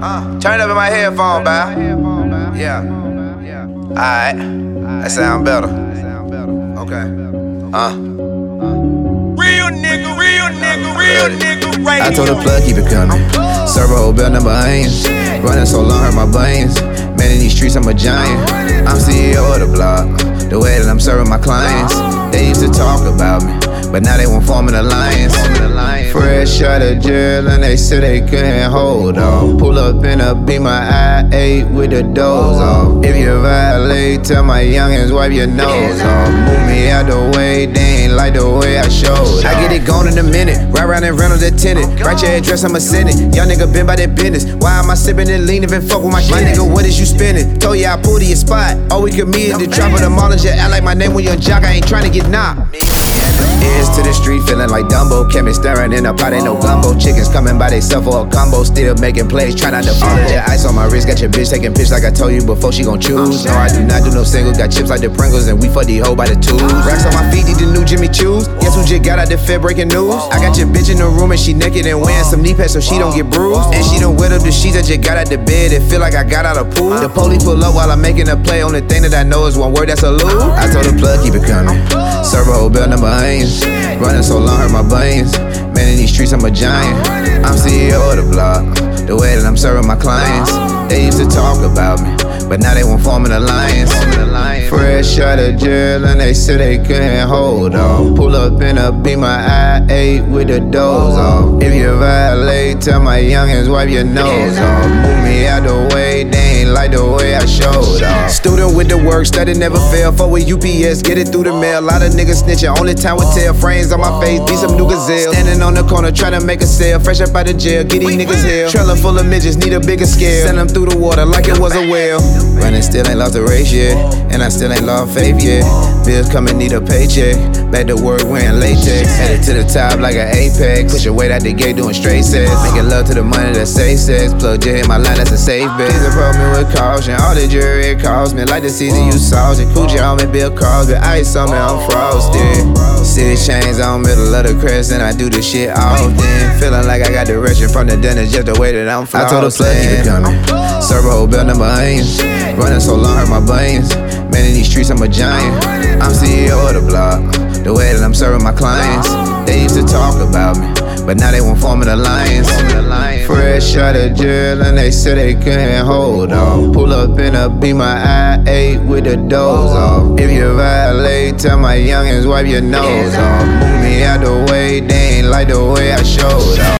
Turn up in my headphone, bow. Yeah. Alright. That sound better. Okay. Real nigga, right? I told the plug, keep it coming. Serve a whole bell number onions. Running so long, hurt my buns. Man, in these streets, I'm a giant. I'm CEO of the block. The way that I'm serving my clients. They used to talk about me, but now they won't form an alliance. Fresh out of jail and they said they couldn't hold on. Pull up in a Beamer I-8 with the doors off. If you violate, tell my youngins wipe your nose off. Move me out the way, they ain't like the way I showed. I get it gone in a minute, ride around and rental the tenant. Write your address, I'ma send it. Young nigga been by that business. Why am I sipping and leaning and fuck with my nigga, what is you spending? Told ya I pulled to your spot. All we could meet is the drop of the mall and just act like my name when young jock. I ain't trying to get knocked. Ears to the street, feeling like Dumbo. Kept me staring in a pot, ain't no gumbo. Chickens coming by theyself for a combo. Still making plays, try not to fall. Jet ice on my wrist, got your bitch taking pics like I told you before she gon' choose. No, I do not do no singles. Got chips like the Pringles and we fuck the hoe by the tools. Racks on my feet, need the new Jimmy Choos. Guess who just got out the Fed breaking news? I got your bitch in the room and she naked and wearing some knee pads so she don't get bruised. And she done wet up the sheets, I just got out the bed. It feel like I got out of pool. The police pull up while I'm making a play. Only thing that I know is one word, that's a lose. I told the plug, keep it coming. Serve a whole bell number onions. Running so long, hurt my buns. Man, in these streets, I'm a giant. I'm CEO of the block. The way that I'm serving my clients. They used to talk about me, but now they won't form an alliance. Fresh out of jail and they said they couldn't hold on. Pull up in a Beamer I-8 with the doors off. If you violate, tell my youngins wipe your nose off. Move me out the way, they ain't like the way I showed off. Student with the work, study never fail. Fuck with UPS, get it through the mail. A lot of niggas snitching, only time will tell. Frames on my face, be some new gazelle. Standing on the corner, trying to make a sale. Fresh up out of jail, get these niggas hell. Trailer full of midgets, need a bigger scale. Send them through the water like it was a whale. Running still ain't lost the race yet, and I still ain't lost faith yet. Bills coming, need a paycheck. Back to work wearing latex. Headed to the top like an apex. Push your weight out the gate doing straight sets. Making love to the money that safe sex. Plug J hit my line, that's a safe bet. Please approach me with caution. All the jewelry it cost me. Like the season you salty. Coochie on me, Bill Crosby. Ice on me, I'm frosted. City chains on middle of the crest, and I do this shit often. Feeling like I got direction from the dentist, just the way that I'm flossing. I told the plug, keep it coming. Serve a whole bell number onions. Running so long, hurt my buns. Man, in these streets, I'm a giant. I'm CEO of the block. The way that I'm serving my clients. They used to talk about me, but now they won't form an alliance. Fresh out of jail and they said they couldn't hold on. Pull up in a Beamer I-8 with the doors off. If you violate, tell my youngins wipe your nose off. Move me out the way, they ain't like the way I showed off.